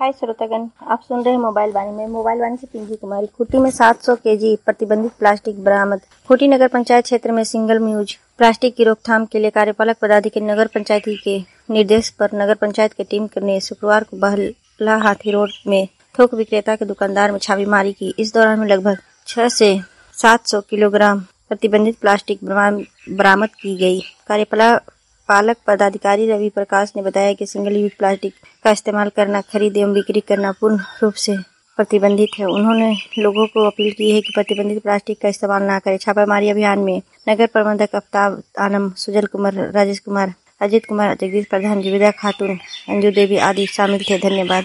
हाय श्रोतागण, आप सुन रहे हैं मोबाइल वाणी में। मोबाइल वाणी से पिंकी कुमारी। खूंटी में 700 केजी प्रतिबंधित प्लास्टिक बरामद। खूंटी नगर पंचायत क्षेत्र में सिंगल यूज प्लास्टिक की रोकथाम के लिए कार्यपालक पदाधिकारी नगर पंचायत के निर्देश पर नगर पंचायत की टीम ने शुक्रवार को बहला हाथी रोड में थोक विक्रेता के दुकानदार में छापेमारी की। इस दौरान में लगभग 6 से 700 किलोग्राम प्रतिबंधित प्लास्टिक बरामद की गई। कार्यपालक पदाधिकारी रवि प्रकाश ने बताया कि सिंगल यूज प्लास्टिक का इस्तेमाल करना, खरीद एवं बिक्री करना पूर्ण रूप से प्रतिबंधित है। उन्होंने लोगों को अपील की है कि प्रतिबंधित प्लास्टिक का इस्तेमाल न करें। छापामारी अभियान में नगर प्रबंधक आफ्ताब आलम, सुजल कुमार, राजेश कुमार, अजित कुमार, जगदीश प्रधान, जीविदा खातून, अंजू देवी आदि शामिल थे। धन्यवाद।